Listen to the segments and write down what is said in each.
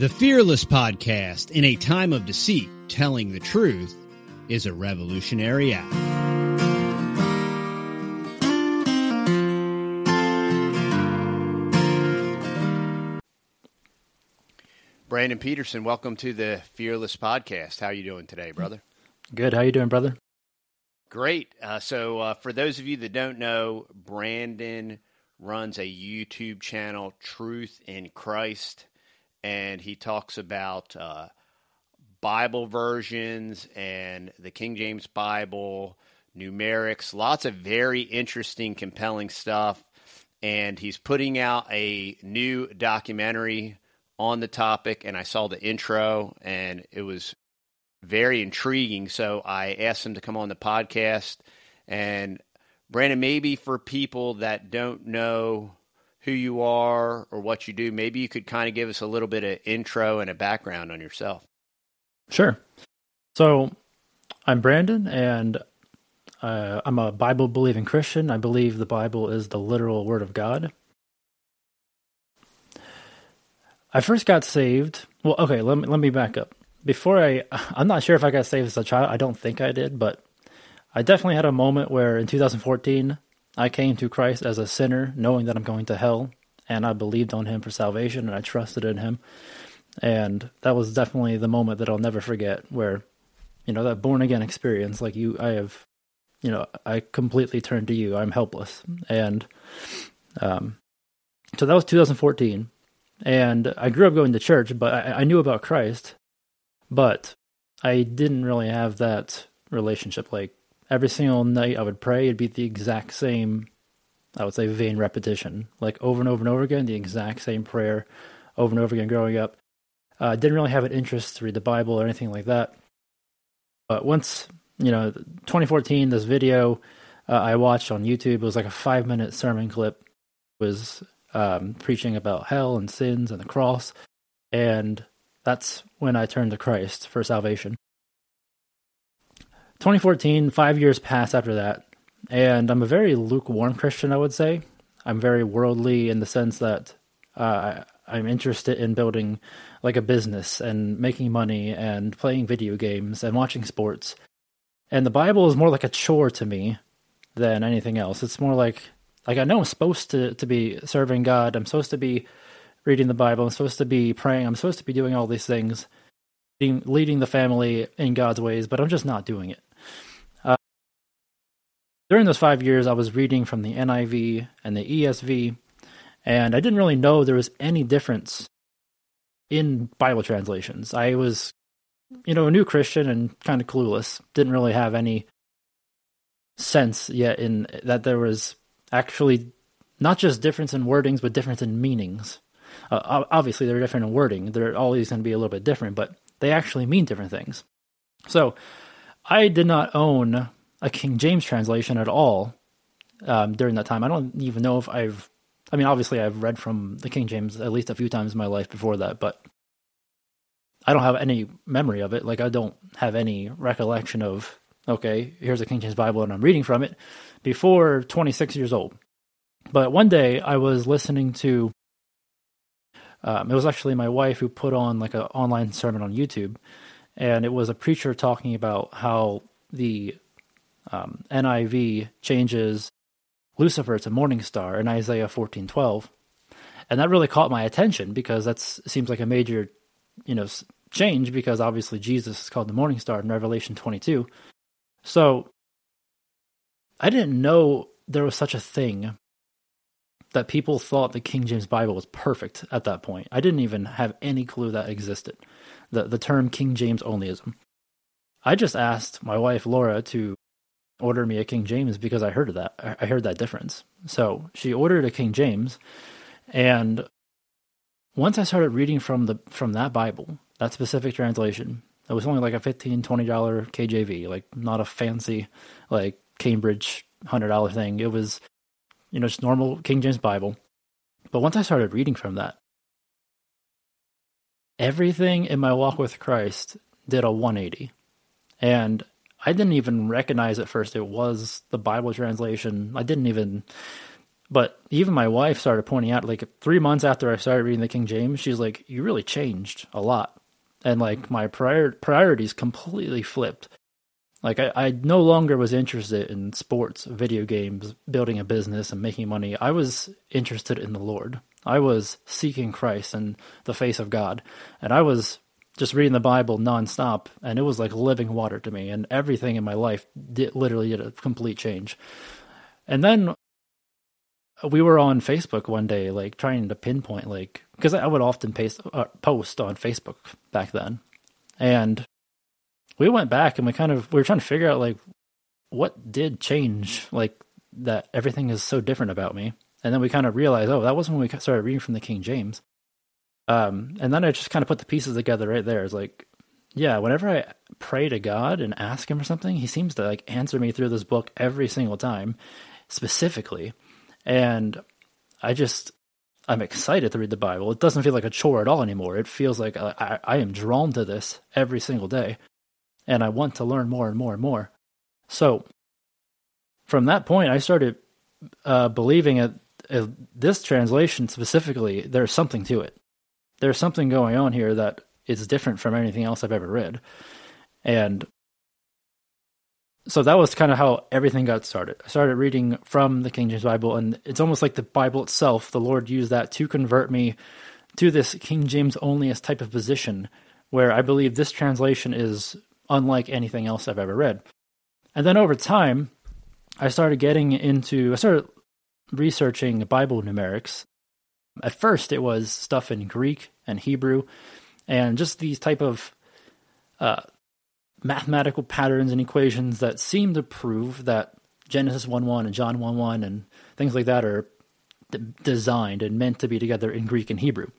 The Fearless Podcast, in a time of deceit, telling the truth is a revolutionary act. Brandon Peterson, welcome to the Fearless Podcast. How are you doing today, brother? Good. How you doing, brother? Great. So for those of you that don't know, Brandon runs a YouTube channel, Truth in Christ, and he talks about Bible versions and the King James Bible, numerics, lots of very interesting, compelling stuff. And he's putting out a new documentary on the topic, and I saw the intro, and it was very intriguing. So I asked him to come on the podcast. And Brandon, maybe for people that don't know who you are or what you do, maybe you could kind of give us a little bit of intro and a background on yourself. Sure. So I'm Brandon, and I'm a Bible-believing Christian. I believe the Bible is the literal Word of God. I first got saved. Well, okay, let me back up. I'm not sure if I got saved as a child. I don't think I did, but I definitely had a moment where in 2014, I came to Christ as a sinner, knowing that I'm going to hell, and I believed on Him for salvation, and I trusted in Him. And that was definitely the moment that I'll never forget, where, that born-again experience, like I completely turned to you. I'm helpless. And so that was 2014. And I grew up going to church, but I knew about Christ, but I didn't really have that relationship. Like every single night I would pray, it'd be the exact same, I would say, vain repetition, like over and over and over again, the exact same prayer over and over again growing up. Didn't really have an interest to read the Bible or anything like that. But once, 2014, this video I watched on YouTube, it was like a 5-minute sermon clip, was preaching about hell and sins and the cross, and that's when I turned to Christ for salvation. 2014, 5 years passed after that, and I'm a very lukewarm Christian, I would say. I'm very worldly in the sense that I'm interested in building like a business and making money and playing video games and watching sports. And the Bible is more like a chore to me than anything else. It's more like I know I'm supposed to be serving God. I'm supposed to be reading the Bible. I'm supposed to be praying. I'm supposed to be doing all these things, leading the family in God's ways, but I'm just not doing it. During those 5 years, I was reading from the NIV and the ESV, and I didn't really know there was any difference in Bible translations. I was, a new Christian and kind of clueless. Didn't really have any sense yet in that there was actually not just difference in wordings, but difference in meanings. Obviously, they're different in wording. They're always going to be a little bit different, but they actually mean different things. So I did not own a King James translation at all during that time. I don't even know if obviously I've read from the King James at least a few times in my life before that, but I don't have any memory of it. Like I don't have any recollection of, okay, here's a King James Bible and I'm reading from it before 26 years old. But one day I was listening to, it was actually my wife who put on like an online sermon on YouTube, and it was a preacher talking about how the NIV changes Lucifer to morning star in Isaiah 14:12, and that really caught my attention because seems like a major, change, because obviously Jesus is called the morning star in Revelation 22. So I didn't know there was such a thing that people thought the King James Bible was perfect at that point. I didn't even have any clue that existed, the term King James onlyism. I just asked my wife Laura to order me a King James because I heard of that. I heard that difference. So she ordered a King James, and once I started reading from that Bible, that specific translation, it was only like a $15, $20 KJV, like not a fancy like Cambridge $100 thing. It was, just normal King James Bible. But once I started reading from that, everything in my walk with Christ did a 180. And I didn't even recognize at first it was the Bible translation. I didn't even But even my wife started pointing out, like 3 months after I started reading the King James, she's like, you really changed a lot. And like my priorities completely flipped. Like I no longer was interested in sports, video games, building a business and making money. I was interested in the Lord. I was seeking Christ and the face of God. And I was just reading the Bible nonstop, and it was like living water to me. And everything in my life literally did a complete change. And then we were on Facebook one day, like trying to pinpoint, like, because I would often post on Facebook back then. And we went back and we were trying to figure out, like, what did change, like, that everything is so different about me. And then we kind of realized, oh, that wasn't when we started reading from the King James. And then I just kind of put the pieces together right there. It's like, yeah, whenever I pray to God and ask him for something, he seems to like answer me through this book every single time, specifically. And I'm excited to read the Bible. It doesn't feel like a chore at all anymore. It feels like I am drawn to this every single day. And I want to learn more and more and more. So from that point, I started believing this translation specifically, there's something to it. There's something going on here that is different from anything else I've ever read. And so that was kind of how everything got started. I started reading from the King James Bible, and it's almost like the Bible itself. The Lord used that to convert me to this King James onlyist type of position, where I believe this translation is unlike anything else I've ever read. And then over time, I started researching Bible numerics. At first, it was stuff in Greek and Hebrew, and just these type of mathematical patterns and equations that seem to prove that Genesis 1:1 and John 1:1 and things like that are designed and meant to be together in Greek and Hebrew.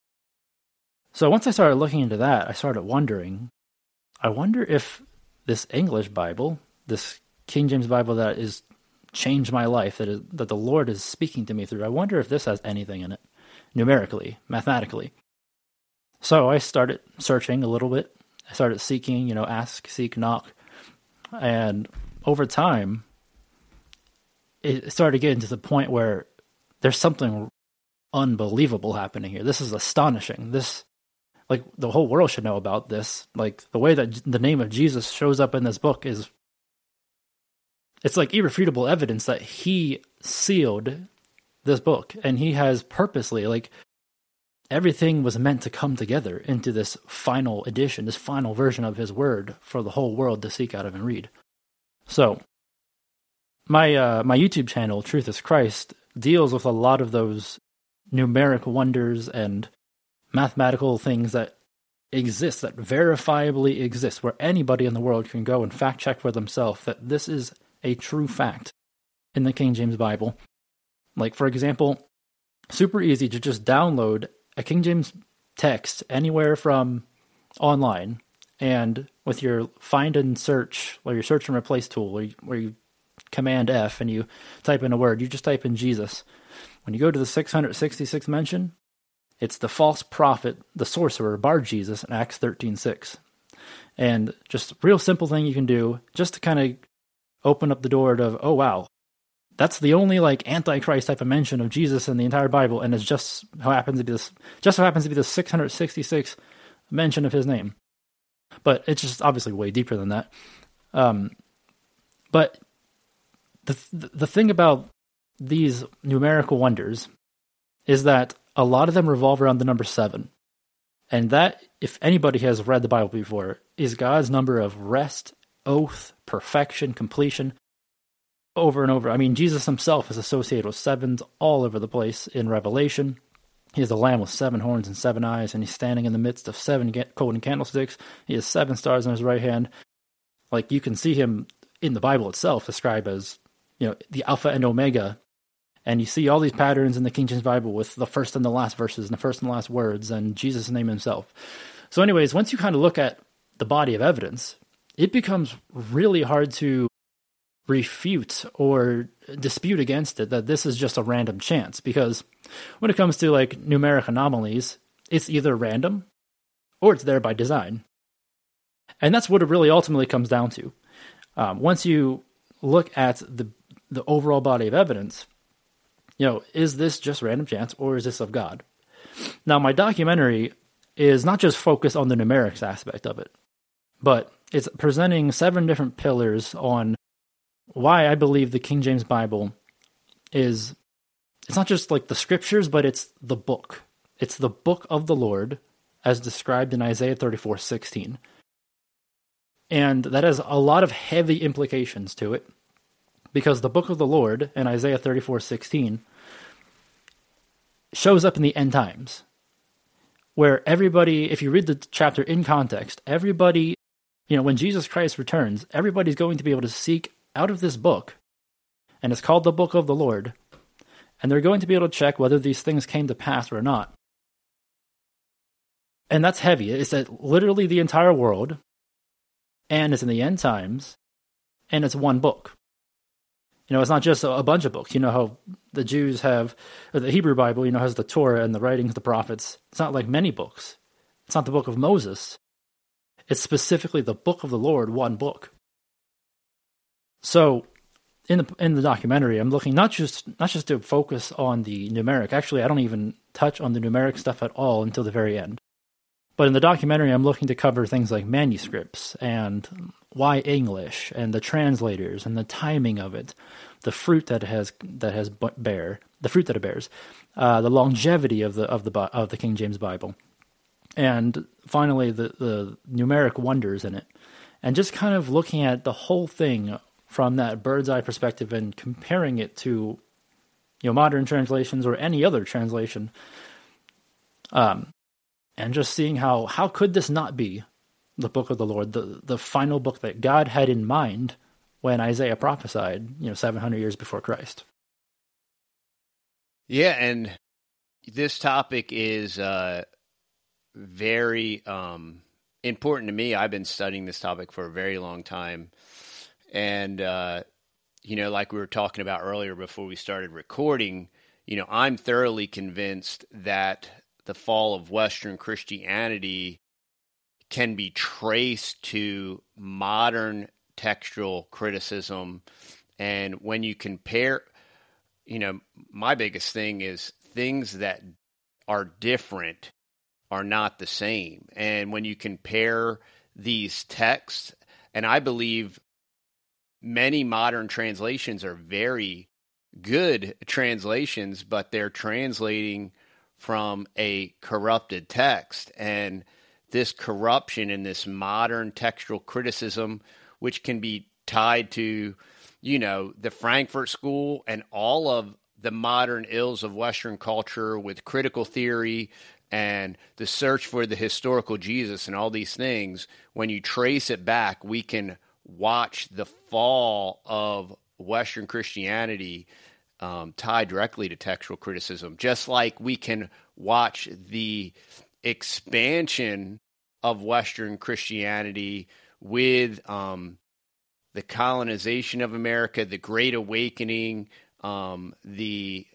So once I started looking into that, I started wondering, I wonder if this English Bible, this King James Bible that is changed my life, that the Lord is speaking to me through, I wonder if this has anything in it, numerically, mathematically. So I started searching a little bit. I started seeking, ask, seek, knock. And over time, it started getting to the point where there's something unbelievable happening here. This is astonishing. Like, the whole world should know about this. Like, the way that the name of Jesus shows up in this book it's like irrefutable evidence that he sealed this book. And he has purposely, like, everything was meant to come together into this final edition, this final version of his word for the whole world to seek out of and read. So, my YouTube channel, Truth is Christ, deals with a lot of those numeric wonders and mathematical things that exist, that verifiably exist, where anybody in the world can go and fact check for themselves that this is a true fact in the King James Bible. Like, for example, super easy to just download a King James text anywhere from online, and with your find and search, or your search and replace tool, where you Command F and you type in a word, you just type in Jesus. When you go to the 666th mention, it's the false prophet, the sorcerer, Bar Jesus in Acts 13:6. And just a real simple thing you can do just to kind of open up the door to, oh wow, that's the only like Antichrist type of mention of Jesus in the entire Bible, and it's just so happens to be the 666th mention of his name. But it's just obviously way deeper than that. But the thing about these numerical wonders is that a lot of them revolve around the number 7. And that, if anybody has read the Bible before, is God's number of rest, oath, perfection, completion, over and over. I mean, Jesus himself is associated with 7s all over the place in Revelation. He is the Lamb with 7 horns and 7 eyes, and he's standing in the midst of 7 golden candlesticks. He has 7 stars on his right hand. Like, you can see him in the Bible itself described as, the Alpha and Omega. And you see all these patterns in the King James Bible with the first and the last verses and the first and the last words and Jesus' name himself. So anyways, once you kind of look at the body of evidence, it becomes really hard to refute or dispute against it that this is just a random chance. Because when it comes to like numeric anomalies, it's either random or it's there by design. And that's what it really ultimately comes down to. Once you look at the overall body of evidence, is this just random chance or is this of God? Now, my documentary is not just focused on the numerics aspect of it, but it's presenting 7 different pillars on why I believe the King James Bible it's not just like the scriptures, but it's the book. It's the book of the Lord as described in Isaiah 34:16. And that has a lot of heavy implications to it, because the book of the Lord in Isaiah 34:16 shows up in the end times, where everybody, if you read the chapter in context, everybody, when Jesus Christ returns, everybody's going to be able to seek out of this book, and it's called the book of the Lord, and they're going to be able to check whether these things came to pass or not. And that's heavy. It's literally the entire world, and it's in the end times, and it's one book. It's not just a bunch of books. You know how the Jews have, or the Hebrew Bible, has the Torah and the writings of the prophets. It's not like many books. It's not the book of Moses. It's specifically the book of the Lord, one book. So, in the documentary, I'm looking not just to focus on the numeric. Actually, I don't even touch on the numeric stuff at all until the very end. But in the documentary, I'm looking to cover things like manuscripts and why English and the translators and the timing of it, the fruit that it bears, the longevity of the King James Bible, and finally the numeric wonders in it, and just kind of looking at the whole thing from that bird's eye perspective and comparing it to modern translations or any other translation. And just seeing how could this not be the book of the Lord, the final book that God had in mind when Isaiah prophesied, 700 years before Christ. Yeah, and this topic is very important to me. I've been studying this topic for a very long time. And, like we were talking about earlier before we started recording, I'm thoroughly convinced that the fall of Western Christianity can be traced to modern textual criticism. And when you compare, my biggest thing is things that are different are not the same. And when you compare these texts, and I believe many modern translations are very good translations, but they're translating from a corrupted text. And this corruption and this modern textual criticism, which can be tied to, the Frankfurt School and all of the modern ills of Western culture with critical theory and the search for the historical Jesus and all these things, when you trace it back, we can watch the fall of Western Christianity tied directly to textual criticism, just like we can watch the expansion of Western Christianity with the colonization of America, the Great Awakening, the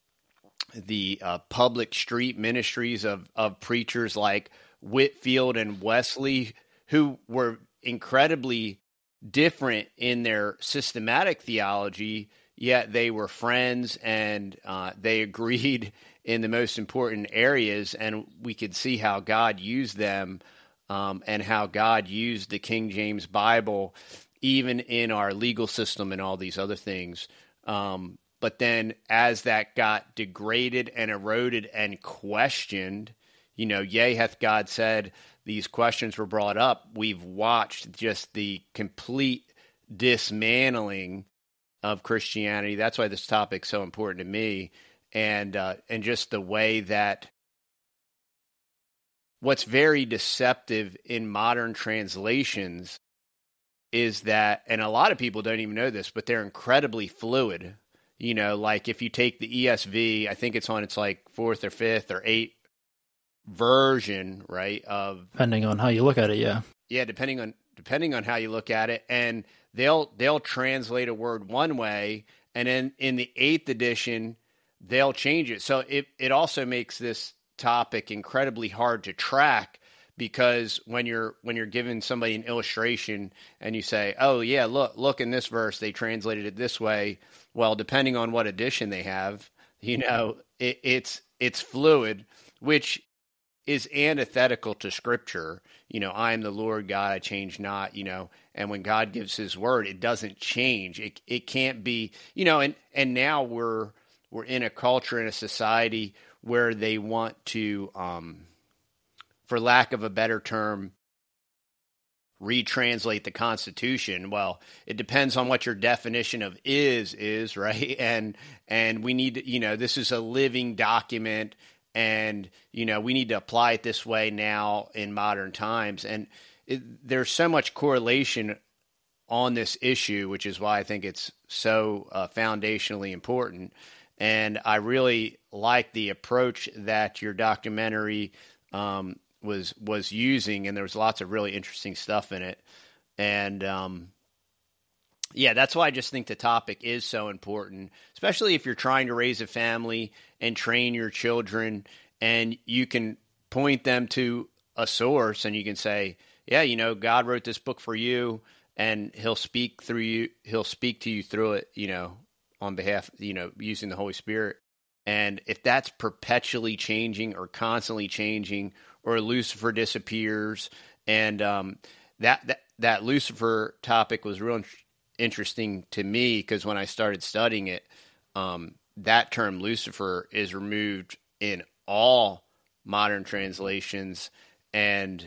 public street ministries of preachers like Whitefield and Wesley, who were incredibly different in their systematic theology, yet they were friends and they agreed in the most important areas, and we could see how God used them and how God used the King James Bible even in our legal system and all these other things. But then as that got degraded and eroded and questioned, yea, hath God said, these questions were brought up, we've watched just the complete dismantling of Christianity. That's why this topic's so important to me. And just the way that what's very deceptive in modern translations is that, and a lot of people don't even know this, but they're incredibly fluid. Like if you take the ESV, I think it's on its like 4th or 5th or 8th version, right? Depending on how you look at it, yeah. Yeah, depending on how you look at it. And they'll translate a word one way, and then in the 8th edition, they'll change it. So it also makes this topic incredibly hard to track, because when you're giving somebody an illustration and you say, oh yeah, look in this verse, they translated it this way. Well, depending on what edition they have, It's fluid, which is antithetical to Scripture. I am the Lord God, I change not. And when God gives His word, it doesn't change. It can't be. And now we're in a culture, in a society where they want to, for lack of a better term, retranslate the Constitution. Well, it depends on what your definition of is, right? And we need to, this is a living document, and, we need to apply it this way now in modern times. And there's so much correlation on this issue, which is why I think it's so foundationally important. And I really like the approach that your documentary was using, and there was lots of really interesting stuff in it. And that's why I just think the topic is so important, especially if you're trying to raise a family and train your children, and you can point them to a source and you can say, yeah, God wrote this book for you, and He'll speak through you. He'll speak to you through it, on behalf, using the Holy Spirit. And if that's perpetually changing or constantly changing, or Lucifer disappears, and that Lucifer topic was real interesting to me, because when I started studying it, that term Lucifer is removed in all modern translations, and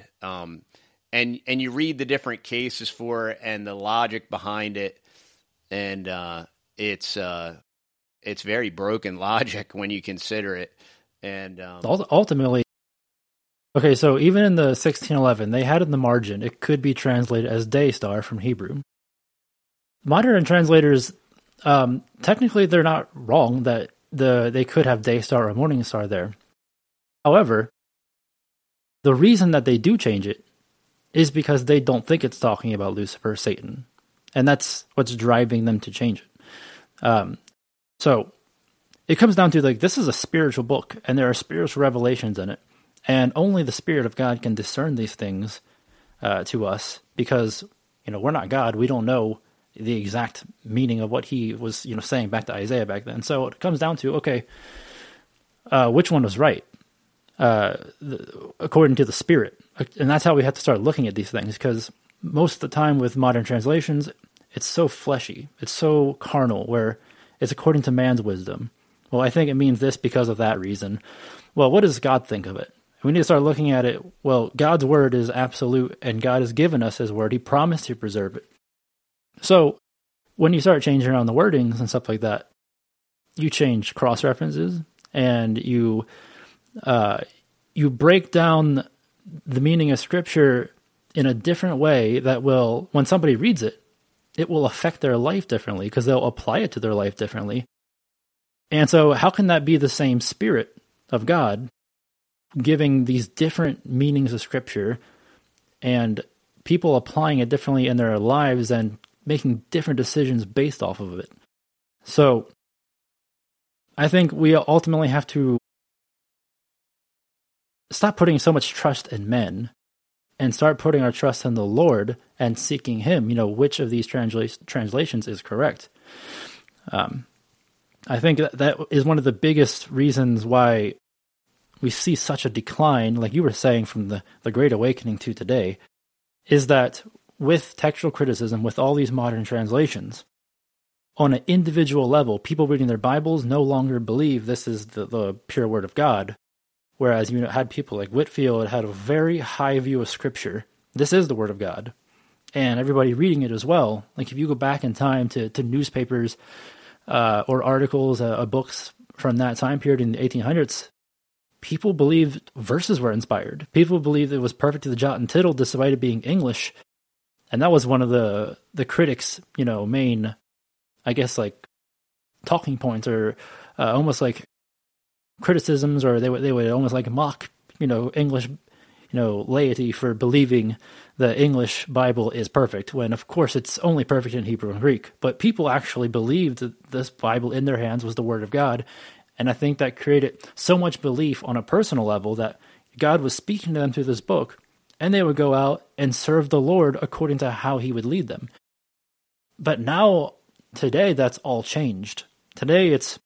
you read the different cases for it and the logic behind it, and it's very broken logic when you consider it, and ultimately. Okay, so even in the 1611, they had in the margin, it could be translated as day star from Hebrew. Modern translators, technically they're not wrong that they could have day star or morning star there. However, the reason that they do change it is because they don't think it's talking about Lucifer, Satan. And that's what's driving them to change it. So it comes down to, this is a spiritual book, and there are spiritual revelations in it. And only the Spirit of God can discern these things to us, because, we're not God. We don't know the exact meaning of what He was, saying back to Isaiah back then. So it comes down to, okay, which one was right according to the Spirit? And that's how we have to start looking at these things, because most of the time with modern translations, it's so fleshy. It's so carnal, where it's according to man's wisdom. Well, I think it means this because of that reason. Well, what does God think of it? We need to start looking at it. Well, God's word is absolute, and God has given us His word. He promised to preserve it. So when you start changing around the wordings and stuff like that, you change cross references, and you break down the meaning of Scripture in a different way that will, when somebody reads it, it will affect their life differently, because they'll apply it to their life differently. And so how can that be the same Spirit of God giving these different meanings of Scripture, and people applying it differently in their lives and making different decisions based off of it? So I think we ultimately have to stop putting so much trust in men and start putting our trust in the Lord and seeking Him, which of these translations is correct. I think that is one of the biggest reasons why we see such a decline, like you were saying, from the Great Awakening to today, is that with textual criticism, with all these modern translations, on an individual level, people reading their Bibles no longer believe this is the pure Word of God, whereas you had people like Whitefield had a very high view of Scripture. This is the Word of God, and everybody reading it as well. Like if you go back in time to newspapers or articles, books from that time period in the 1800s, people believed verses were inspired. People believed it was perfect to the jot and tittle, despite it being English. And that was one of the critics' main, I guess, like talking points, or almost like criticisms, or they would almost like mock English laity for believing the English Bible is perfect, when of course it's only perfect in Hebrew and Greek. But people actually believed that this Bible in their hands was the Word of God. And I think that created so much belief on a personal level that God was speaking to them through this book, and they would go out and serve the Lord according to how He would lead them. But now, today, that's all changed. Today, it's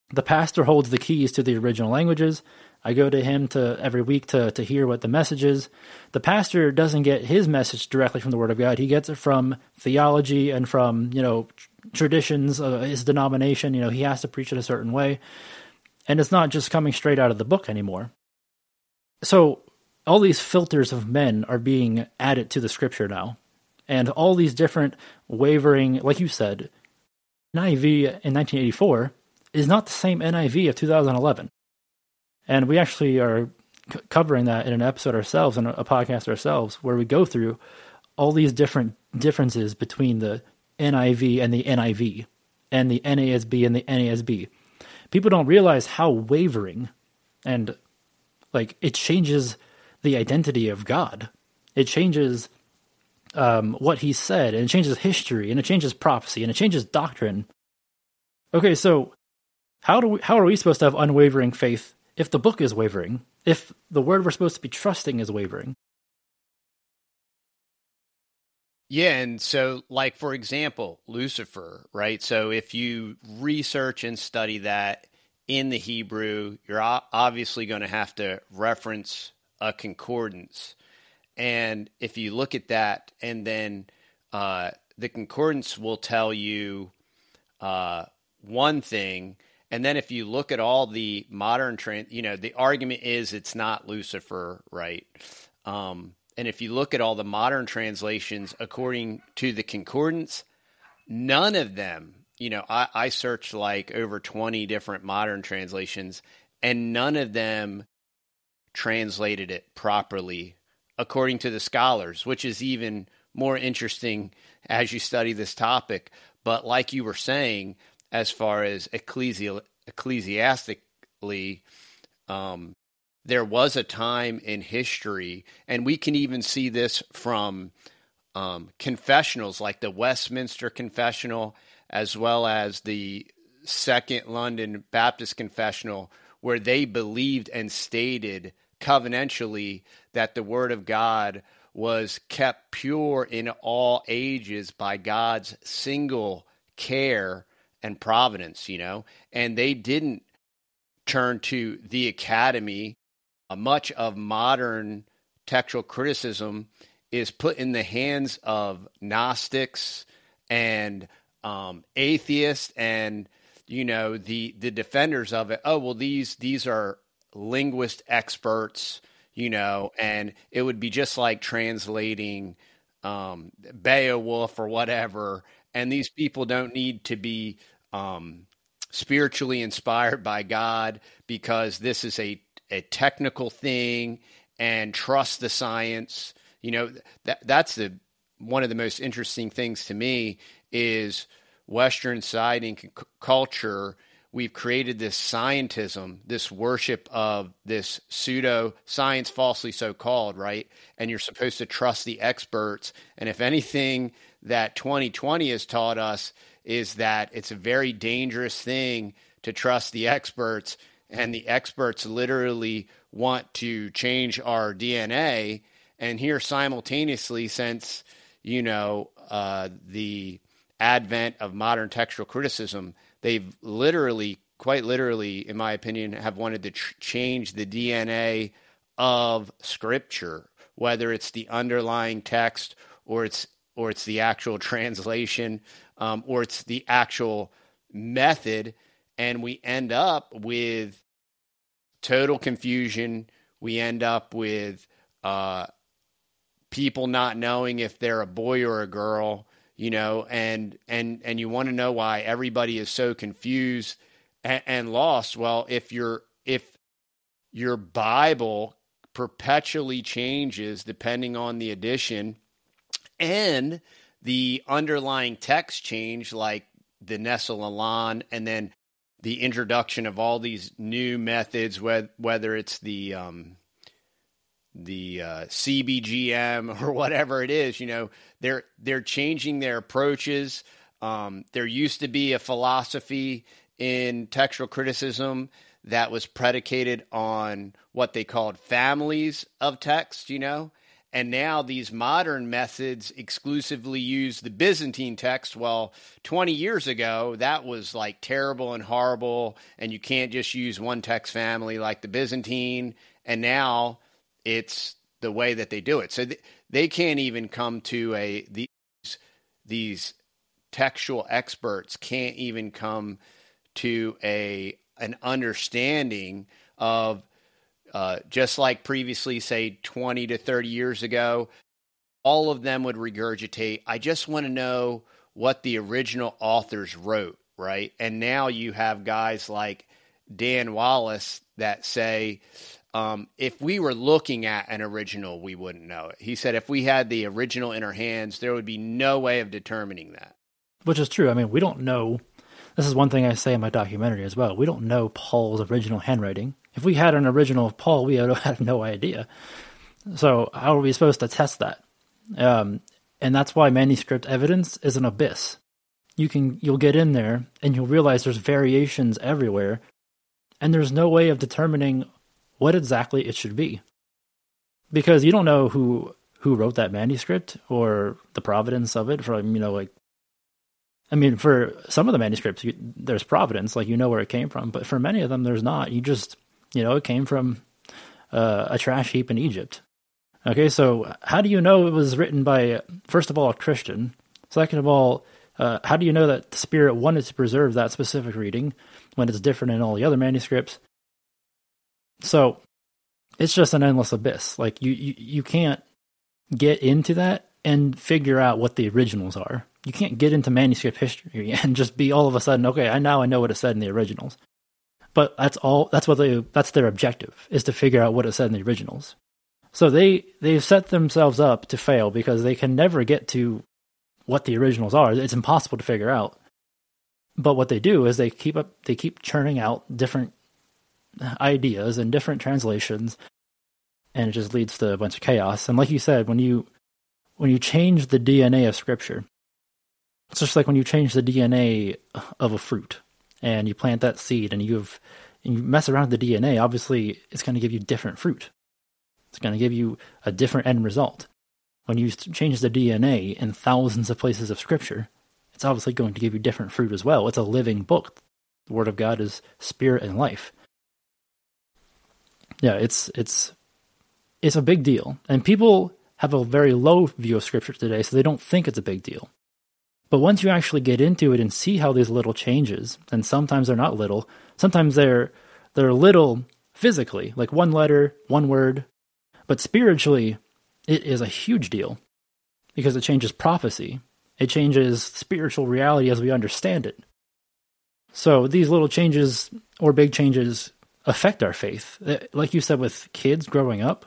The pastor holds the keys to the original languages. I go to him every week to hear what the message is. The pastor doesn't get his message directly from the Word of God. He gets it from theology and from, traditions of his denomination. He has to preach it a certain way. And it's not just coming straight out of the book anymore. So all these filters of men are being added to the scripture now. And all these different wavering, like you said, NIV in 1984 is not the same NIV of 2011. And we actually are covering that in an episode ourselves, in a podcast ourselves, where we go through all these different differences between the NIV and the NIV, and the NASB and the NASB. People don't realize how wavering and it changes the identity of God. It changes what he said, and it changes history, and it changes prophecy, and it changes doctrine. Okay, so how are we supposed to have unwavering faith if the book is wavering? If the word we're supposed to be trusting is wavering? Yeah, and so, for example, Lucifer, right? So if you research and study that in the Hebrew, you're obviously going to have to reference a concordance. And if you look at that, and then the concordance will tell you one thing, and then if you look at all the modern the argument is it's not Lucifer, right? And if you look at all the modern translations according to the concordance, none of them, I searched over 20 different modern translations, and none of them translated it properly according to the scholars, which is even more interesting as you study this topic. But like you were saying, as far as ecclesiastically, there was a time in history, and we can even see this from confessionals like the Westminster Confessional, as well as the Second London Baptist Confessional, where they believed and stated covenantally that the Word of God was kept pure in all ages by God's single care and providence, and they didn't turn to the academy. Much of modern textual criticism is put in the hands of Gnostics and atheists and, the defenders of it. Oh, well, these are linguist experts, and it would be just like translating Beowulf or whatever. And these people don't need to be spiritually inspired by God, because this is a technical thing, and trust the science. That's one of the most interesting things to me is Western society and culture. We've created this scientism, this worship of this pseudo science, falsely so called, right? And you're supposed to trust the experts. And if anything that 2020 has taught us is that it's a very dangerous thing to trust the experts, and the experts literally want to change our DNA. And here simultaneously, since, the advent of modern textual criticism, they've quite literally, in my opinion, have wanted to change the DNA of Scripture, whether it's the underlying text or it's the actual translation, or it's the actual method. And we end up with total confusion. We end up with people not knowing if they're a boy or a girl, and you want to know why everybody is so confused and lost. Well, if your Bible perpetually changes depending on the edition, and the underlying text change, like the Nestle Aland, and then the introduction of all these new methods, whether it's the CBGM or whatever it is, they're changing their approaches. There used to be a philosophy in textual criticism that was predicated on what they called families of text, And now these modern methods exclusively use the Byzantine text. Well, 20 years ago, that was like terrible and horrible, and you can't just use one text family like the Byzantine. And now it's the way that they do it. So they can't even come to these textual experts can't even come to an understanding of just like previously, say 20 to 30 years ago, all of them would regurgitate, I just want to know what the original authors wrote, right? And now you have guys like Dan Wallace that say, if we were looking at an original, we wouldn't know it. He said if we had the original in our hands, there would be no way of determining that. Which is true. I mean, we don't know. This is one thing I say in my documentary as well. We don't know Paul's original handwriting. If we had an original of Paul, we would have no idea. So how are we supposed to test that? And that's why manuscript evidence is an abyss. You'll get in there and you'll realize there's variations everywhere, and there's no way of determining what exactly it should be, because you don't know who wrote that manuscript or the provenance of it. From for some of the manuscripts, there's provenance, like where it came from, but for many of them, there's not. You just it came from a trash heap in Egypt. Okay, so how do you know it was written by, first of all, a Christian? Second of all, how do you know that the Spirit wanted to preserve that specific reading when it's different in all the other manuscripts? So it's just an endless abyss. Like you can't get into that and figure out what the originals are. You can't get into manuscript history and just be all of a sudden, okay, I know what it said in the originals. But that's their objective, is to figure out what it said in the originals. So they've set themselves up to fail because they can never get to what the originals are. It's impossible to figure out. But what they do is they keep churning out different ideas and different translations, and it just leads to a bunch of chaos. And like you said, when you change the DNA of Scripture, it's just like when you change the DNA of a fruit and you plant that seed and you mess around with the DNA, obviously it's going to give you different fruit. It's going to give you a different end result. When you change the DNA in thousands of places of Scripture, it's obviously going to give you different fruit as well. It's a living book. The Word of God is spirit and life. Yeah, it's a big deal. And people have a very low view of Scripture today, so they don't think it's a big deal. But once you actually get into it and see how these little changes, and sometimes they're not little, sometimes they're little physically, like one letter, one word, but spiritually, it is a huge deal because it changes prophecy. It changes spiritual reality as we understand it. So these little changes or big changes affect our faith. Like you said, with kids growing up,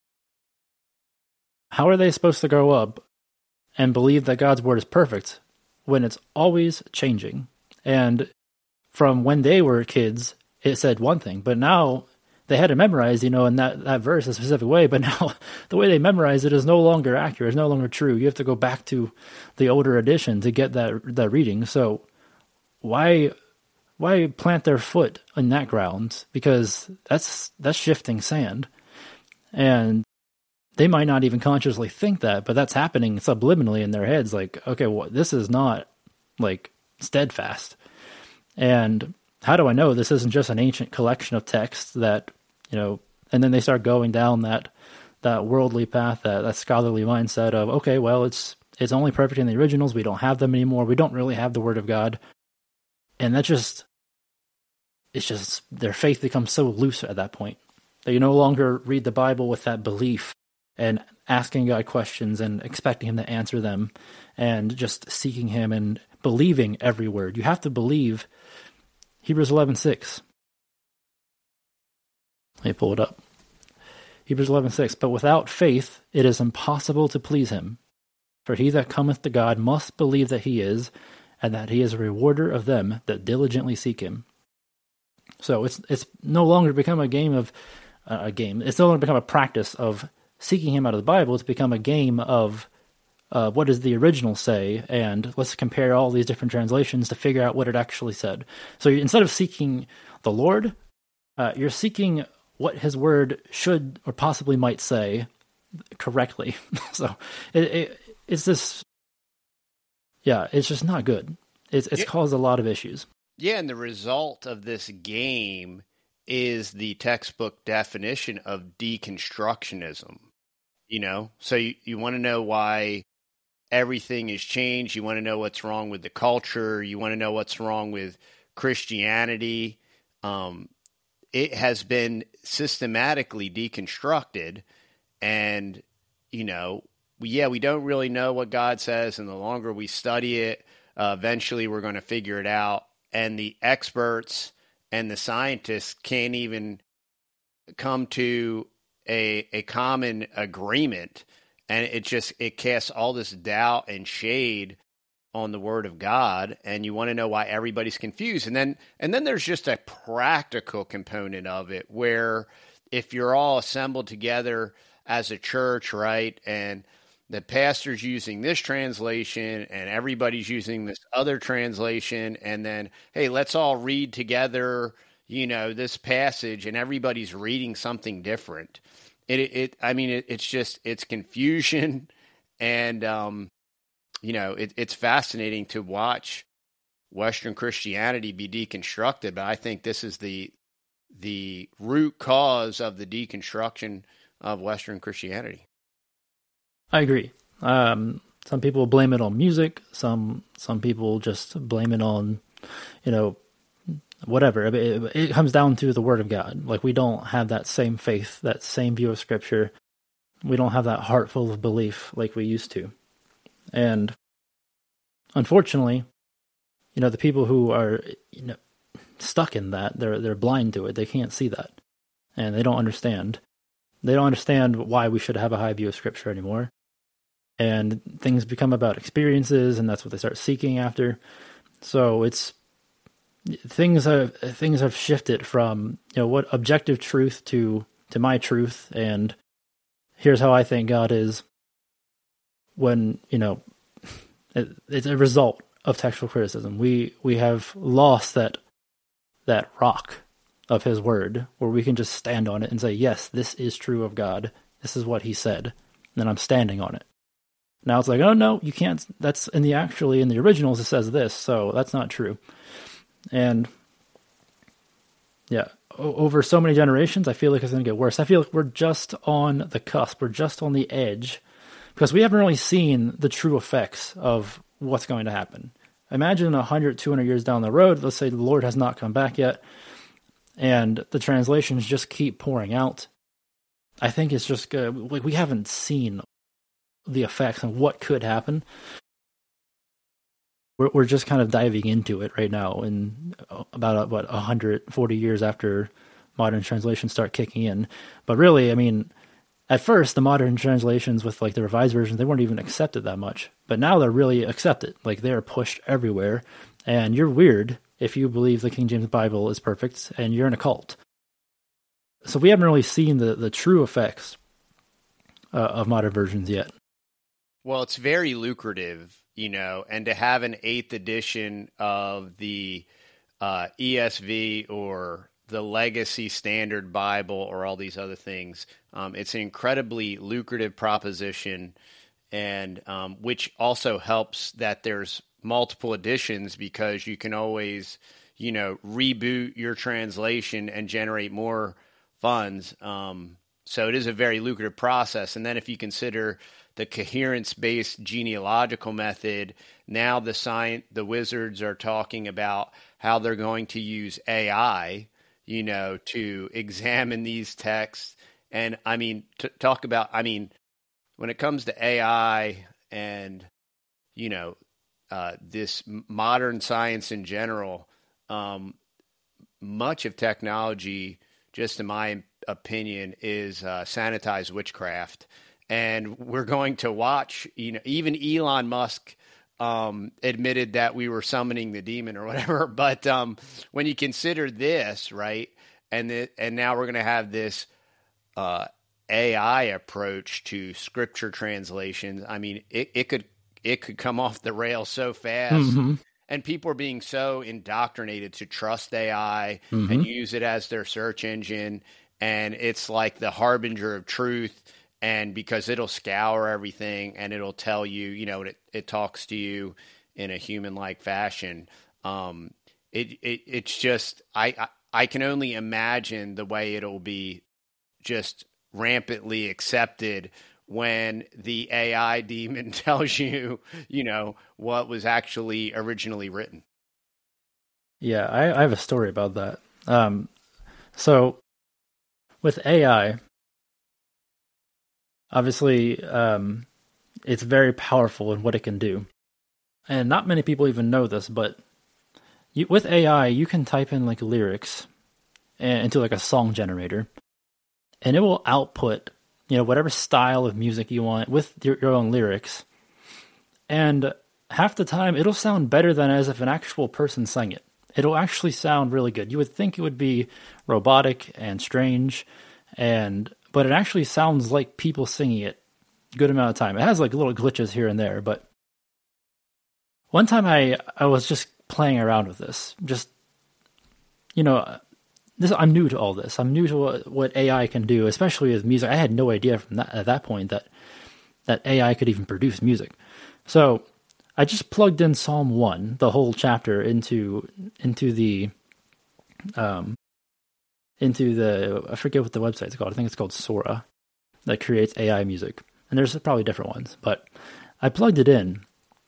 how are they supposed to grow up and believe that God's word is perfect when it's always changing? And from when they were kids, it said one thing, but now they had to memorize, in that verse a specific way, but now the way they memorize it is no longer accurate, it's no longer true. You have to go back to the older edition to get that reading. So why plant their foot in that ground? Because that's shifting sand. And they might not even consciously think that, but that's happening subliminally in their heads. Like, okay, well, this is not like steadfast. And how do I know this isn't just an ancient collection of texts that, and then they start going down that worldly path, that scholarly mindset of, okay, well, it's only perfect in the originals. We don't have them anymore. We don't really have the Word of God. And it's just their faith becomes so loose at that point that you no longer read the Bible with that belief and asking God questions and expecting him to answer them and just seeking him and believing every word. You have to believe Hebrews 11:6. Let me pull it up. Hebrews 11:6. But without faith it is impossible to please him. For he that cometh to God must believe that he is, and that he is a rewarder of them that diligently seek him. So it's no longer become a game of It's no longer become a practice of seeking him out of the Bible. It's become a game of what does the original say, and let's compare all these different translations to figure out what it actually said. So instead of seeking the Lord, you're seeking what his word should or possibly might say, correctly. So it's this, yeah, it's just not good. It's caused a lot of issues. Yeah, and the result of this game is the textbook definition of deconstructionism. So you want to know why everything has changed. You want to know what's wrong with the culture. You want to know what's wrong with Christianity. It has been systematically deconstructed, and we don't really know what God says, and the longer we study it, eventually we're going to figure it out. And the experts and the scientists can't even come to a common agreement, and it casts all this doubt and shade on the Word of God. And you want to know why everybody's confused. And then there's just a practical component of it, where if you're all assembled together as a church, right, and the pastor's using this translation and everybody's using this other translation, and then, hey, let's all read together, this passage, and everybody's reading something different. It's confusion, and it's fascinating to watch Western Christianity be deconstructed. But I think this is the root cause of the deconstruction of Western Christianity. I agree. Some people blame it on music. Some people just blame it on, whatever. It comes down to the Word of God. Like, we don't have that same faith, that same view of Scripture. We don't have that heart full of belief like we used to. And unfortunately, the people who are, stuck in that, they're blind to it. They can't see that, and they don't understand. They don't understand why we should have a high view of Scripture anymore. And things become about experiences, and that's what they start seeking after. So things have shifted from what objective truth to my truth, and here's how I think God is. When it's a result of textual criticism. We have lost that rock of His Word, where we can just stand on it and say, yes, this is true of God. This is what He said, and I'm standing on it. Now it's like, oh no, you can't. That's in the originals it says this, so that's not true. And yeah, over so many generations, I feel like it's going to get worse. I feel like we're just on the cusp. We're just on the edge, because we haven't really seen the true effects of what's going to happen. Imagine 100, 200 years down the road, let's say the Lord has not come back yet, and the translations just keep pouring out. I think it's just good. Like, we haven't seen the effects and what could happen. We're just kind of diving into it right now, in about 140 years after modern translations start kicking in. But really, at first, the modern translations with the revised versions, they weren't even accepted that much. But now they're really accepted. Like, they're pushed everywhere. And you're weird if you believe the King James Bible is perfect, and you're in a cult. So we haven't really seen the true effects of modern versions yet. Well, it's very lucrative, and to have an 8th edition of the ESV or the Legacy Standard Bible or all these other things, it's an incredibly lucrative proposition, and which also helps that there's multiple editions, because you can always, reboot your translation and generate more funds. So it is a very lucrative process. And then if you consider the coherence-based genealogical method, now the wizards are talking about how they're going to use AI, to examine these texts. And talk about, when it comes to AI and, this modern science in general, much of technology, just in my opinion, is sanitized witchcraft. And we're going to watch, even Elon Musk admitted that we were summoning the demon or whatever. But when you consider this, right, and now we're going to have this AI approach to scripture translations. It could come off the rails so fast. Mm-hmm. And people are being so indoctrinated to trust AI and use it as their search engine. And it's like the harbinger of truth. And because it'll scour everything and it'll tell you, it talks to you in a human-like fashion. It's just, I can only imagine the way it'll be just rampantly accepted when the AI demon tells you, what was actually originally written. Yeah, I have a story about that. So with AI, obviously, it's very powerful in what it can do. And not many people even know this, but with AI, you can type in like lyrics into like a song generator, and it will output, whatever style of music you want with your own lyrics. And half the time, it'll sound better than as if an actual person sang it. It'll actually sound really good. You would think it would be robotic and strange, but it actually sounds like people singing it a good amount of time. It has like little glitches here and there, but one time I was just playing around with this. Just, I'm new to all this. I'm new to what AI can do, especially with music. I had no idea at that point that AI could even produce music. So I just plugged in Psalm 1, the whole chapter, into the I forget what the website's called. I think it's called Sora, that creates AI music. And there's probably different ones, but I plugged it in,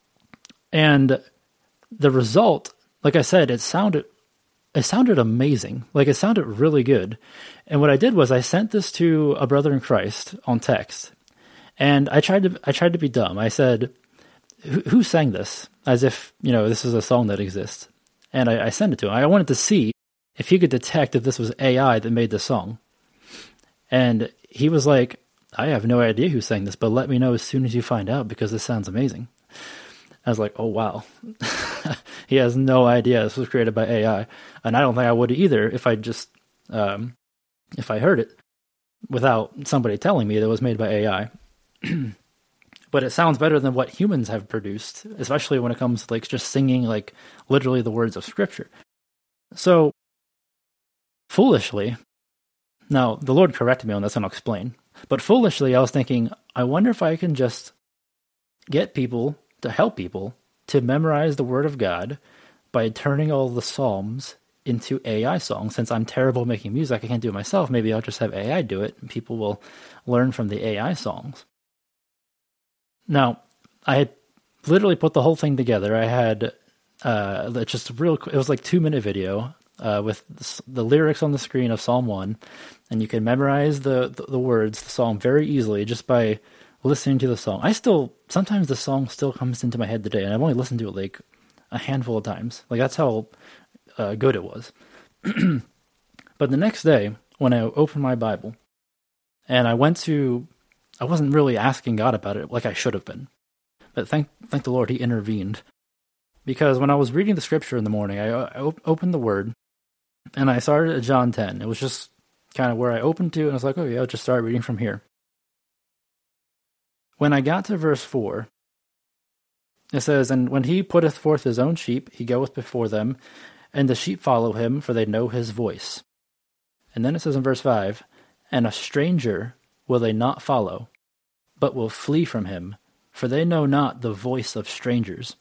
and the result, like I said, it sounded amazing. Like, it sounded really good. And what I did was I sent this to a brother in Christ on text, and I tried to be dumb. I said, who sang this? As if, this is a song that exists. And I sent it to him. I wanted to see if he could detect if this was AI that made the song. And he was like, I have no idea who sang this, but let me know as soon as you find out, because this sounds amazing. I was like, oh, wow. He has no idea this was created by AI. And I don't think I would either if I just, if I heard it without somebody telling me that it was made by AI. But it sounds better than what humans have produced, especially when it comes to like just singing like literally the words of Scripture. So, foolishly, now the Lord corrected me on this and I'll explain, but foolishly I was thinking, I wonder if I can just get people to help people to memorize the Word of God by turning all the Psalms into AI songs. Since I'm terrible making music, I can't do it myself, maybe I'll just have AI do it and people will learn from the AI songs. Now, I had literally put the whole thing together. I had just it was like 2-minute video with the lyrics on the screen of Psalm 1, and you can memorize the words, the psalm, very easily just by listening to the song. Sometimes the song still comes into my head today, and I've only listened to it like a handful of times. Like, that's how good it was. But the next day, when I opened my Bible, and I wasn't really asking God about it like I should have been. But thank the Lord, He intervened. Because when I was reading the Scripture in the morning, I opened the Word, and I started at John 10. It was just kind of where I opened to, and I was like, okay, I'll just start reading from here. When I got to verse 4, it says, And when He putteth forth His own sheep, He goeth before them, and the sheep follow Him, for they know His voice. And then it says in verse 5, And a stranger will they not follow, but will flee from him, for they know not the voice of strangers.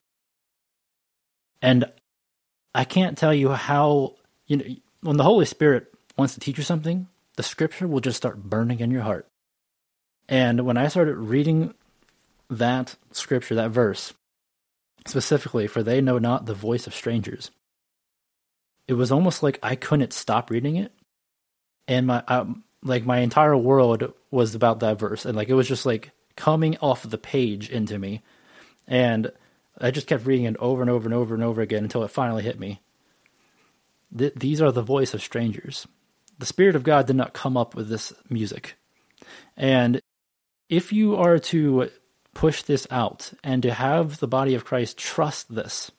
And I can't tell you how, when the Holy Spirit wants to teach you something, the Scripture will just start burning in your heart. And when I started reading that Scripture, that verse, specifically, for they know not the voice of strangers, it was almost like I couldn't stop reading it. And my entire world was about that verse, and like it was just like coming off the page into me, and I just kept reading it over and over and over and over again until it finally hit me. These are the voice of strangers. The Spirit of God did not come up with this music, and if you are to push this out and to have the body of Christ trust this,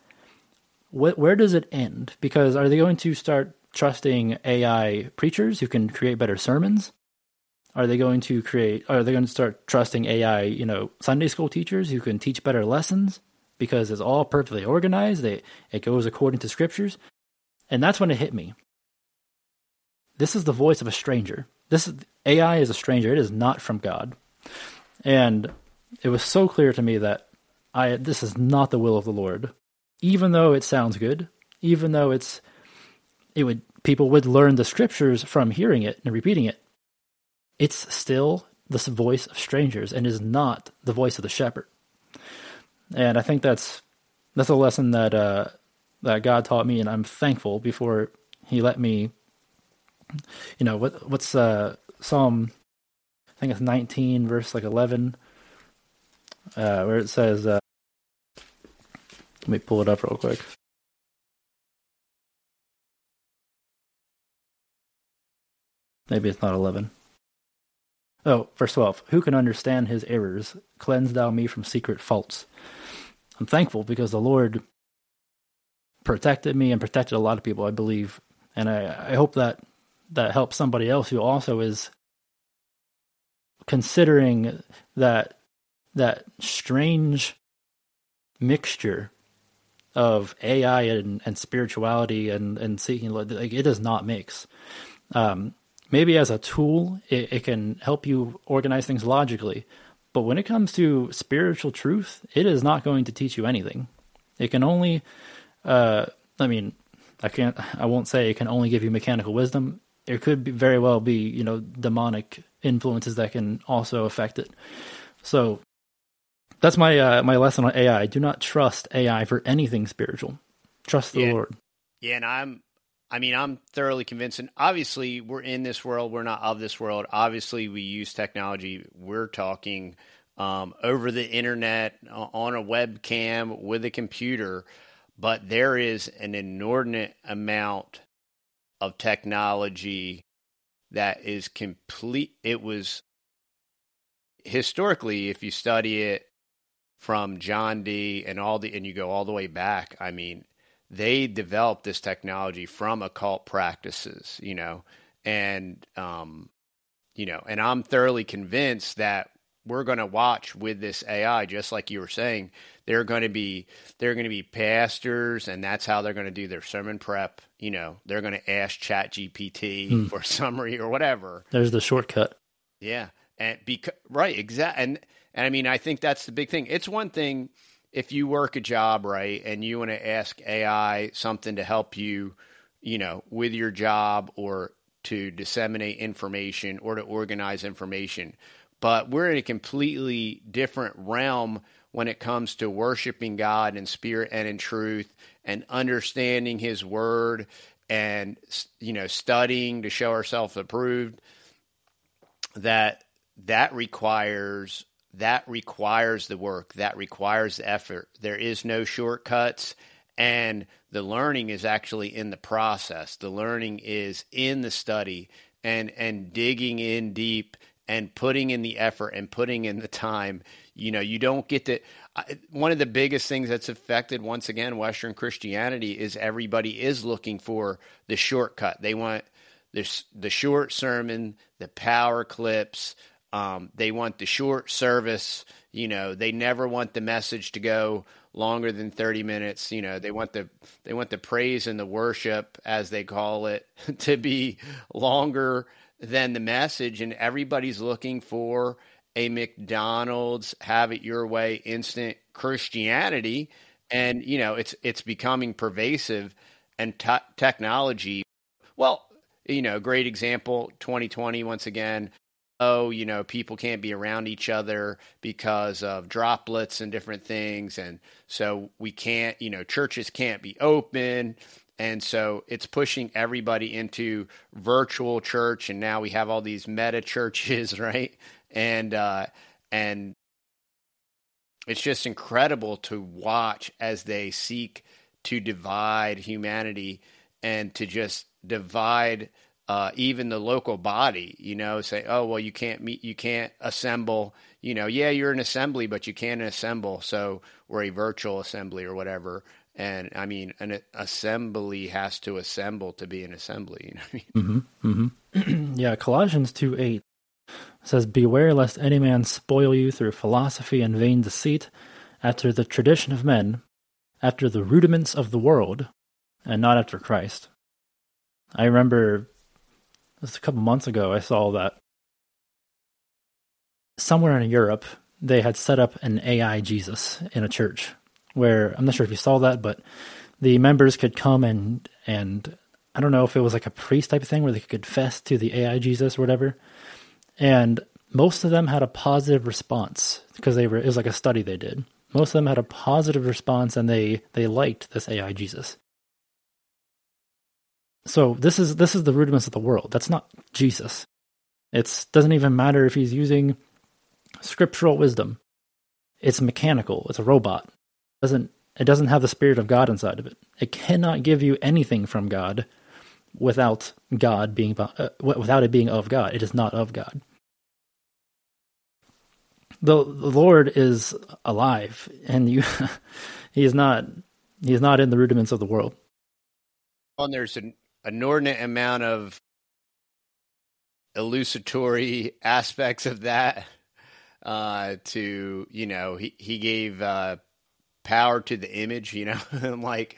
where does it end? Because are they going to start trusting AI preachers who can create better sermons? Are they going to start trusting AI, Sunday school teachers who can teach better lessons because it's all perfectly organized, it goes according to Scriptures? And that's when it hit me. This is the voice of a stranger. AI is a stranger. It is not from God. And it was so clear to me that this is not the will of the Lord. Even though it sounds good, even though people would learn the scriptures from hearing it and repeating it, it's still the voice of strangers and is not the voice of the shepherd. And I think that's a lesson that God taught me, and I'm thankful before He let me. What's Psalm? I think it's 19, verse 11, where it says. Let me pull it up real quick. Maybe it's not 11. Oh, verse 12. Who can understand his errors? Cleanse thou me from secret faults. I'm thankful because the Lord protected me and protected a lot of people, I believe. And I hope that helps somebody else who also is considering that strange mixture of AI and spirituality and seeking, like, it does not mix. Maybe as a tool, it can help you organize things logically. But when it comes to spiritual truth, it is not going to teach you anything. It can only, I won't say it can only give you mechanical wisdom. It could very well be, demonic influences that can also affect it. So that's my lesson on AI. Do not trust AI for anything spiritual. Trust the Lord. Yeah, and I'm thoroughly convinced. And obviously, we're in this world. We're not of this world. Obviously, we use technology. We're talking over the internet, on a webcam, with a computer. But there is an inordinate amount of technology that is complete. It was historically, if you study it from John Dee and you go all the way back, they developed this technology from occult practices, and I'm thoroughly convinced that we're going to watch with this AI, just like you were saying, they're going to be pastors, and that's how they're going to do their sermon prep. They're going to ask ChatGPT for a summary or whatever. There's the shortcut. Yeah. And right. Exactly. And I think that's the big thing. It's one thing if you work a job, right, and you want to ask AI something to help you, with your job or to disseminate information or to organize information. But we're in a completely different realm when it comes to worshiping God in spirit and in truth and understanding His Word and, studying to show ourselves approved. That requires the work. That requires the effort. There is no shortcuts, and the learning is actually in the process. The learning is in the study and digging in deep and putting in the effort and putting in the time. You don't get to. One of the biggest things that's affected, once again, Western Christianity is everybody is looking for the shortcut. They want the short sermon, the power clips. They want the short service. They never want the message to go longer than 30 minutes. They want the praise and the worship, as they call it, to be longer than the message. And everybody's looking for a McDonald's, have it your way, instant Christianity. And, it's becoming pervasive, and technology. Well, great example, 2020, once again. People can't be around each other because of droplets and different things. And so we can't, churches can't be open. And so it's pushing everybody into virtual church. And now we have all these meta churches, right? And it's just incredible to watch as they seek to divide humanity and to just divide even the local body, say, oh, well, you can't meet, you can't assemble, you're an assembly, but you can't assemble. So we're a virtual assembly or whatever. And an assembly has to assemble to be an assembly. Yeah. Colossians 2:8 says, beware lest any man spoil you through philosophy and vain deceit, after the tradition of men, after the rudiments of the world, and not after Christ. I remember just a couple months ago, I saw that somewhere in Europe, they had set up an AI Jesus in a church where, I'm not sure if you saw that, but the members could come and I don't know if it was like a priest type of thing where they could confess to the AI Jesus or whatever. And most of them had a positive response because it was like a study they did. Most of them had a positive response and they liked this AI Jesus. So this is the rudiments of the world. That's not Jesus. It doesn't even matter if he's using scriptural wisdom. It's mechanical. It's a robot. It doesn't have the Spirit of God inside of it. It cannot give you anything from God without it being of God. It is not of God. The Lord is alive, and he is not in the rudiments of the world. And there's an inordinate amount of elucidatory aspects of that. He gave power to the image, like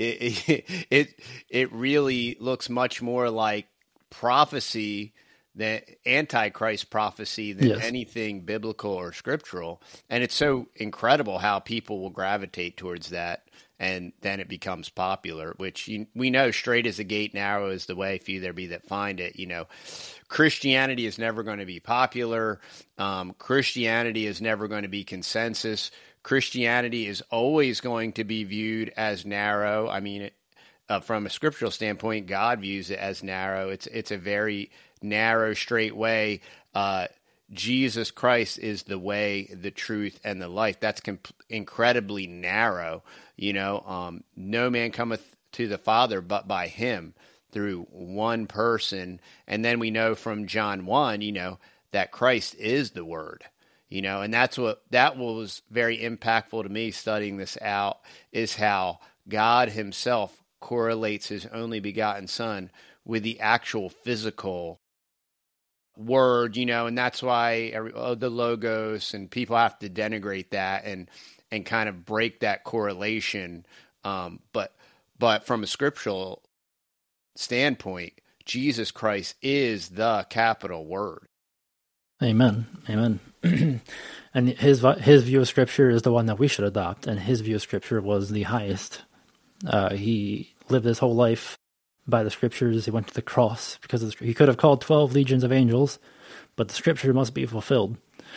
it really looks much more like prophecy than Antichrist prophecy than anything biblical or scriptural. And it's so incredible how people will gravitate towards that. And then it becomes popular, which we know straight is the gate, narrow is the way, few there be that find it. Christianity is never going to be popular. Christianity is never going to be consensus. Christianity is always going to be viewed as narrow. I mean, from a scriptural standpoint, God views it as narrow. It's a very narrow, straight way. Jesus Christ is the way, the truth, and the life. That's incredibly narrow. No man cometh to the Father but by him, through one person. And then we know from John 1, that Christ is the Word. And that was very impactful to me studying this out, is how God himself correlates his only begotten Son with the actual physical Word, and that's why the Logos, and people have to denigrate that and kind of break that correlation. But from a scriptural standpoint, Jesus Christ is the capital Word. Amen. And his view of Scripture is the one that we should adopt, and his view of Scripture was the highest. He lived his whole life by the Scriptures. He went to the cross because he could have called 12 legions of angels, but the Scripture must be fulfilled.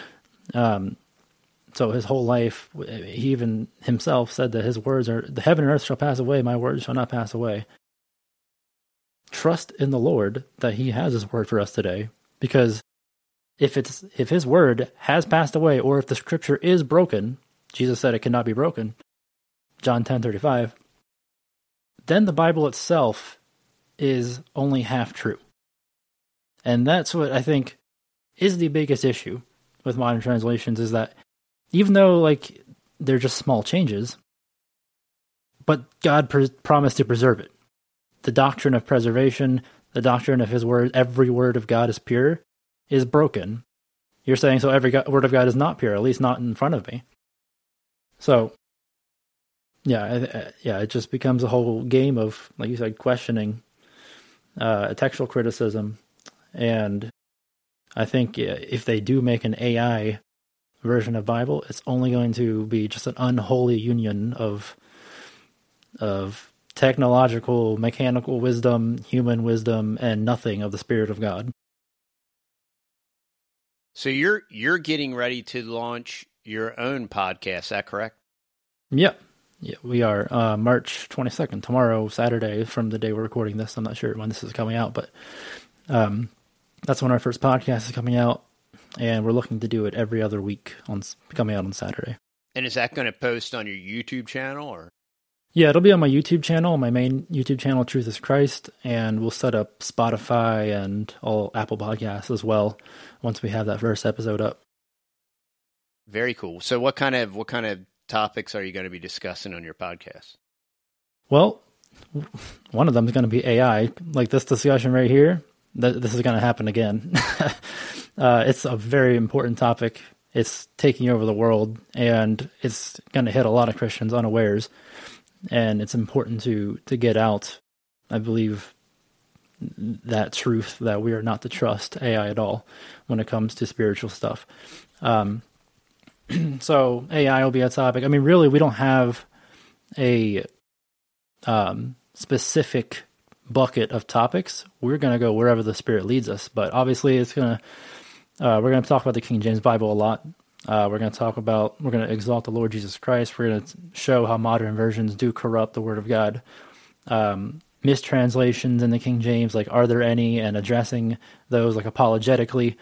So his whole life, he even himself said that his words are, the heaven and earth shall pass away, my words shall not pass away. Trust in the Lord that he has his word for us today, because if his word has passed away, or if the Scripture is broken, Jesus said it cannot be broken, John 10:35, then the Bible itself is only half true. And that's what I think is the biggest issue with modern translations, is that even though they're just small changes, but God promised to preserve it. The doctrine of preservation, the doctrine of his word, every word of God is pure, is broken. You're saying, so every word of God is not pure, at least not in front of me. So, it just becomes a whole game of, like you said, questioning, textual criticism. And I think if they do make an AI version of Bible, it's only going to be just an unholy union of technological, mechanical wisdom, human wisdom, and nothing of the Spirit of God. So you're getting ready to launch your own podcast, is that correct? Yeah, we are. March 22nd, tomorrow, Saturday, from the day we're recording this. I'm not sure when this is coming out, but that's when our first podcast is coming out, and we're looking to do it every other week, coming out on Saturday. And is that going to post on your YouTube channel, or? Yeah, it'll be on my YouTube channel, my main YouTube channel, Truth is Christ, and we'll set up Spotify and all Apple Podcasts as well once we have that first episode up. Very cool. So what kind of topics are you going to be discussing on your podcast? Well, one of them is going to be AI, like this discussion right here. This is going to happen again. It's a very important topic. It's taking over the world, and it's going to hit a lot of Christians unawares. And it's important to get out. I believe that truth that we are not to trust AI at all when it comes to spiritual stuff. So AI will be a topic. I mean, really, we don't have a specific bucket of topics. We're going to go wherever the Spirit leads us. But obviously, we're going to talk about the King James Bible a lot. We're going to exalt the Lord Jesus Christ. We're going to show how modern versions do corrupt the Word of God. Mistranslations in the King James, like, are there any, and addressing those, like, apologetically.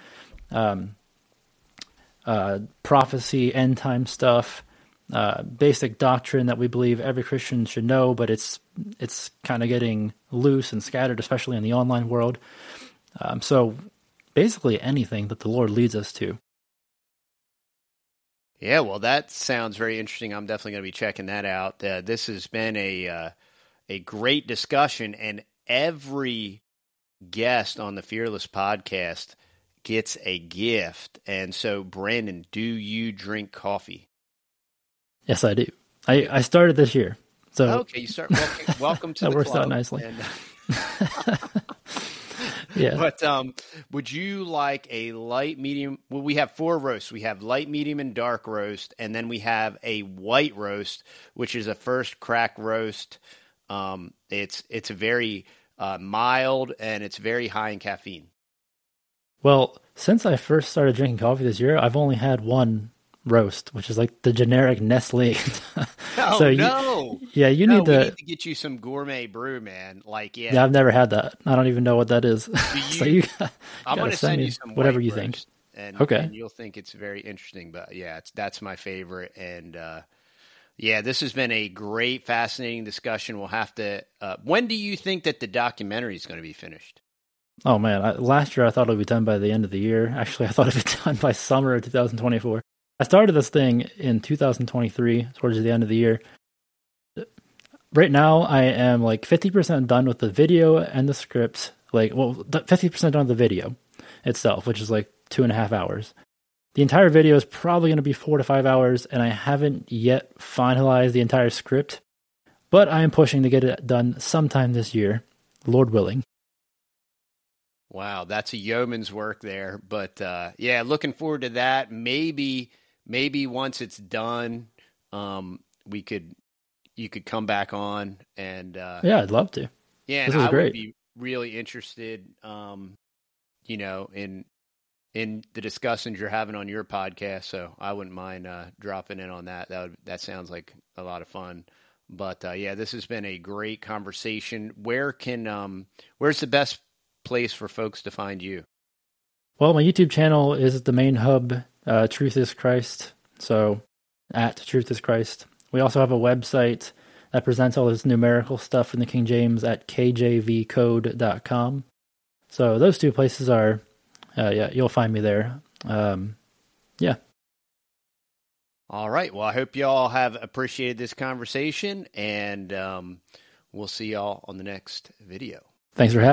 Prophecy, end time stuff, basic doctrine that we believe every Christian should know, but it's kind of getting loose and scattered, especially in the online world. So basically anything that the Lord leads us to. Yeah, well, that sounds very interesting. I'm definitely going to be checking that out. This has been a great discussion, and every guest on the Fearless podcast gets a gift. And so, Brandon, do you drink coffee? Yes, I do. I started this year. So okay, you start. Welcome to that the works club. out nicely. And, yeah. But would you like a light, medium? Well, we have 4 roasts. We have light, medium, and dark roast, and then we have a white roast, which is a first crack roast. It's a very mild, and it's very high in caffeine. Well, since I first started drinking coffee this year, I've only had one roast, which is like the generic Nestle. Oh, so no. You no, need we need to get you some gourmet brew, man. Like, yeah, I've never had that. I don't even know what that is. So I'm going to send you some whatever you roast, think. And, and you'll think it's very interesting. But yeah, that's my favorite. And yeah, this has been a great, fascinating discussion. We'll have to. When do you think that the documentary is going to be finished? Oh man, last year I thought it would be done by the end of the year. Actually, I thought it would be done by summer of 2024. I started this thing in 2023, towards the end of the year. Right now, I am like 50% done with the video and the script. 50% done with the video itself, which is like 2.5 hours. The entire video is probably going to be 4 to 5 hours, and I haven't yet finalized the entire script, but I am pushing to get it done sometime this year, Lord willing. Wow, that's a yeoman's work there. But yeah, looking forward to that. Maybe once it's done, you could come back on and yeah, I'd love to. Yeah, this and is I great. would be really interested, in the discussions you're having on your podcast. So I wouldn't mind dropping in on that. That sounds like a lot of fun. But yeah, this has been a great conversation. Where's the best place for folks to find you? Well, my YouTube channel is the main hub, Truth is Christ. So at Truth is Christ. We also have a website that presents all this numerical stuff in the King James at kjvcode.com. So those 2 places are, you'll find me there. Yeah. All right. Well, I hope you all have appreciated this conversation, and we'll see y'all on the next video. Thanks for having me.